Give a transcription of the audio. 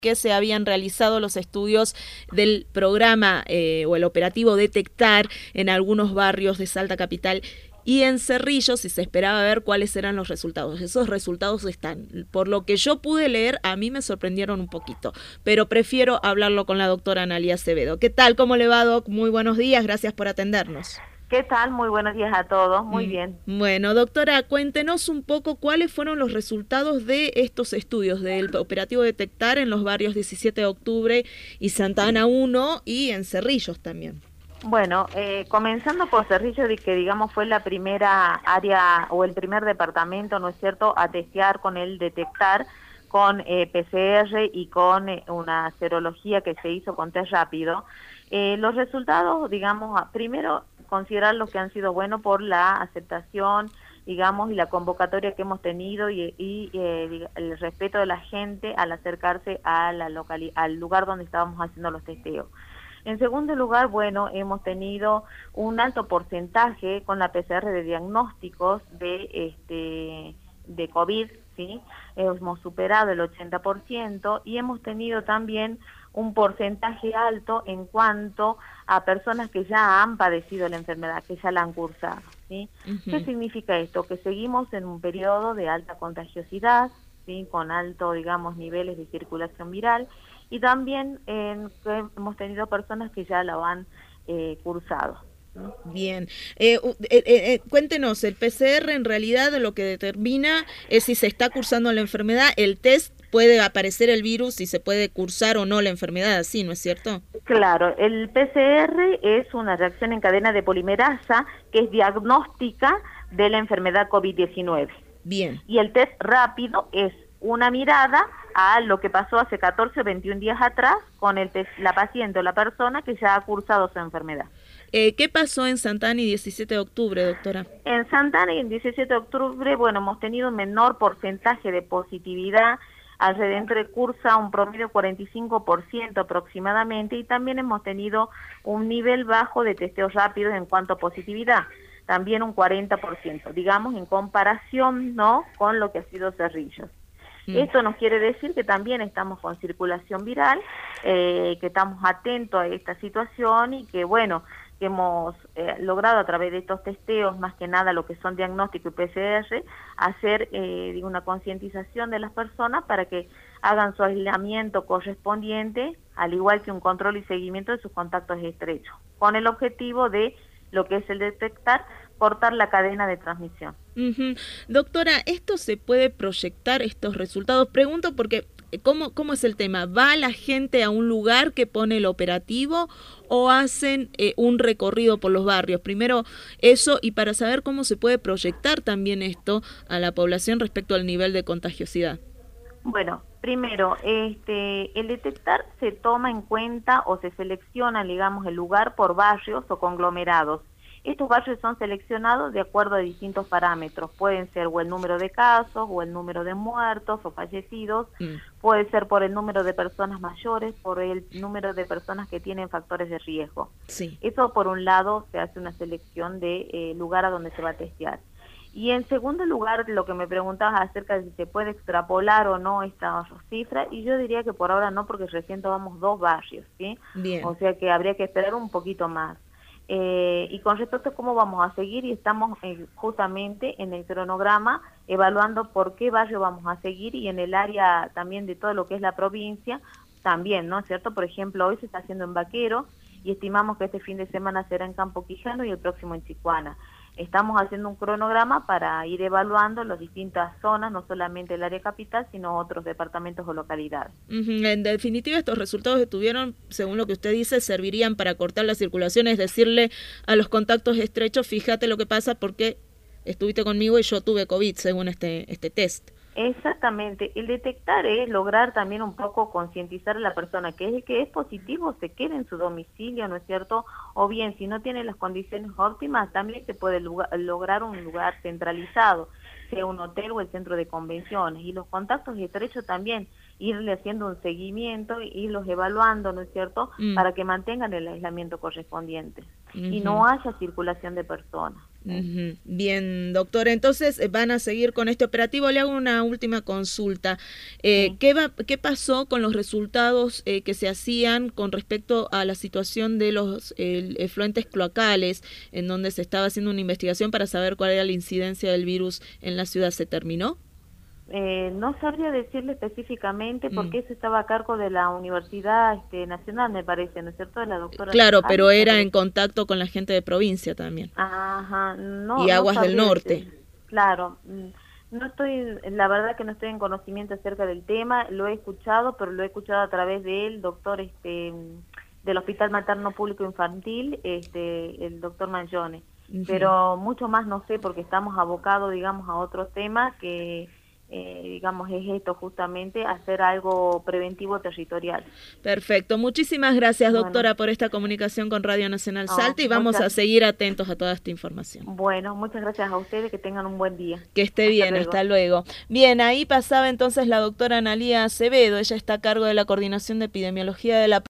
que se habían realizado los estudios del programa o el operativo Detectar en algunos barrios de Salta Capital y en Cerrillos, y se esperaba ver cuáles eran los resultados. Esos resultados están. Por lo que yo pude leer, a mí me sorprendieron un poquito, pero prefiero hablarlo con la doctora Analía Acevedo. ¿Qué tal? ¿Cómo le va, Doc? Muy buenos días, gracias por atendernos. ¿Qué tal? Muy buenos días a todos. Muy bien. Bueno, doctora, cuéntenos un poco cuáles fueron los resultados de estos estudios del operativo Detectar en los barrios 17 de octubre y Santa Ana 1 y en Cerrillos también. Bueno, comenzando por Cerrillo, que digamos fue la primera área o el primer departamento, ¿no es cierto?, a testear con el Detectar, con PCR y con una serología que se hizo con test rápido. Los resultados, digamos, primero considerar los que han sido buenos por la aceptación, digamos, y la convocatoria que hemos tenido y el respeto de la gente al acercarse a la al lugar donde estábamos haciendo los testeos. En segundo lugar, bueno, hemos tenido un alto porcentaje con la PCR de diagnósticos de COVID, ¿sí? Hemos superado el 80% y hemos tenido también un porcentaje alto en cuanto a personas que ya han padecido la enfermedad, que ya la han cursado, ¿sí? ¿Qué significa esto? Que seguimos en un periodo de alta contagiosidad, ¿sí?, con alto, digamos, niveles de circulación viral, y también que hemos tenido personas que ya lo han cursado. Bien, cuéntenos, el PCR en realidad lo que determina es si se está cursando la enfermedad. El test puede aparecer el virus y se puede cursar o no la enfermedad, así, ¿no es cierto? Claro, el PCR es una reacción en cadena de polimerasa que es diagnóstica de la enfermedad COVID-19. Bien. Y el test rápido es una mirada a lo que pasó hace 14 o 21 días atrás con la paciente o la persona que ya ha cursado su enfermedad. ¿Qué pasó en Santana y 17 de octubre, doctora? En Santana y en 17 de octubre, bueno, hemos tenido un menor porcentaje de positividad, alrededor cursa un promedio 45% aproximadamente, y también hemos tenido un nivel bajo de testeos rápidos en cuanto a positividad, también un 40%, digamos, en comparación, ¿no?, con lo que ha sido Cerrillos. Esto nos quiere decir que también estamos con circulación viral, que estamos atentos a esta situación y que, bueno, que hemos logrado a través de estos testeos, más que nada lo que son diagnóstico y PCR, hacer una concientización de las personas para que hagan su aislamiento correspondiente, al igual que un control y seguimiento de sus contactos estrechos, con el objetivo de lo que es el detectar, cortar la cadena de transmisión. Doctora, ¿esto se puede proyectar, estos resultados? Pregunto porque, ¿cómo es el tema? ¿Va la gente a un lugar que pone el operativo o hacen un recorrido por los barrios? Primero eso, y para saber cómo se puede proyectar también esto a la población respecto al nivel de contagiosidad. Bueno, primero, el detectar se toma en cuenta o se selecciona, digamos, el lugar por barrios o conglomerados. Estos barrios son seleccionados de acuerdo a distintos parámetros. Pueden ser o el número de casos, o el número de muertos o fallecidos, puede ser por el número de personas mayores, por el número de personas que tienen factores de riesgo. Sí. Eso, por un lado, se hace una selección de lugar a donde se va a testear. Y en segundo lugar, lo que me preguntabas acerca de si se puede extrapolar o no esta cifra, y yo diría que por ahora no, porque recién tomamos 2 barrios, ¿sí? Bien. O sea que habría que esperar un poquito más. Y con respecto a cómo vamos a seguir, y estamos justamente en el cronograma evaluando por qué barrio vamos a seguir, y en el área también de todo lo que es la provincia, también, ¿no es cierto? Por ejemplo, hoy se está haciendo en Vaquero, y estimamos que este fin de semana será en Campo Quijano y el próximo en Chicuana. Estamos haciendo un cronograma para ir evaluando las distintas zonas, no solamente el área capital, sino otros departamentos o localidades. En definitiva, estos resultados que tuvieron, según lo que usted dice, servirían para cortar la circulación, es decirle a los contactos estrechos, fíjate lo que pasa porque estuviste conmigo y yo tuve COVID, según este test. Exactamente, el detectar es lograr también un poco concientizar a la persona que es positivo, se quede en su domicilio, ¿no es cierto? O bien, si no tiene las condiciones óptimas, también se puede lograr un lugar centralizado, sea un hotel o el centro de convenciones, y los contactos estrechos también, irle haciendo un seguimiento, irlos evaluando, ¿no es cierto?, para que mantengan el aislamiento correspondiente. y no haya circulación de personas. Bien, doctora, entonces van a seguir con este operativo. Le hago una última consulta. ¿Qué pasó con los resultados que se hacían con respecto a la situación de los efluentes cloacales, en donde se estaba haciendo una investigación para saber cuál era la incidencia del virus en la ciudad? ¿Se terminó? No sabría decirle específicamente porque eso estaba a cargo de la Universidad Nacional, me parece, ¿no es cierto? De la doctora. Claro, pero era en contacto con la gente de provincia también. Ajá, no. Y Aguas del Norte. Claro, no estoy, la verdad que no estoy en conocimiento acerca del tema, lo he escuchado, pero lo he escuchado a través del doctor del Hospital Materno Público Infantil, el doctor Mangione. Pero mucho más no sé porque estamos abocados, digamos, a otros temas que... digamos, es esto justamente, hacer algo preventivo territorial. Perfecto. Muchísimas gracias, doctora, por esta comunicación con Radio Nacional Salta y vamos a seguir atentos a toda esta información. Bueno, muchas gracias a ustedes, que tengan un buen día. Que esté bien, hasta luego. Bien, ahí pasaba entonces la doctora Analía Acevedo, ella está a cargo de la Coordinación de Epidemiología de la